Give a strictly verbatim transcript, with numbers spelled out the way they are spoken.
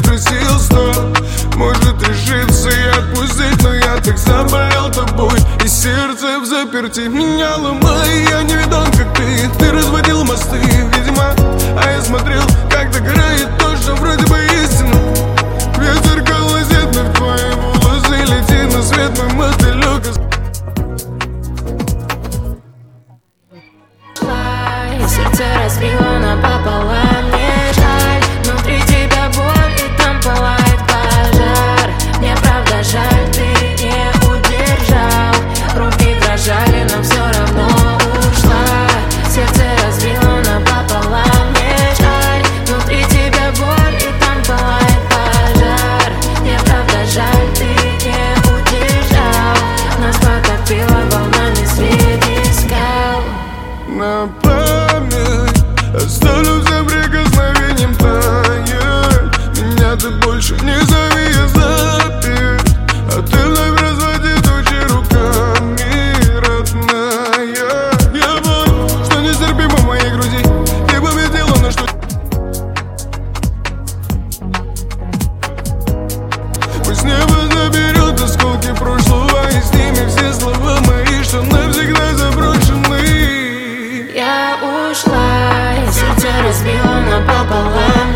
просил сто. Может решиться и отпустить, но я так заболел тобой. И сердце в заперти меня ломай. Я не видон, как ты, ты разводил мосты, видимо. А я смотрел, как догорает то, что вроде бы истина. Ветер колосит в твои волосы, лети на свет мой мотылек. Сердце разбило напополам, мне жаль. Внутри тебя боль и там пылает пожар. Мне правда жаль, ты не удержал. Руки дрожали, но все равно ушла. Сердце разбило напополам, мне жаль. Внутри тебя боль и там пылает пожар. Мне правда жаль, ты не удержал. Нас потопило волнами среди скал. На память оставлю всем прикосновением таять. Меня ты больше не зови, я запер. А ты вновь разводи тучи руками, родная. Я понял, что нестерпимо в моей груди. Ты победила, но что... Пусть небо заберет осколки прошлого, и с ними все слова мои, что навсегда заброшены. Я ушла, и сердце разбило напополам.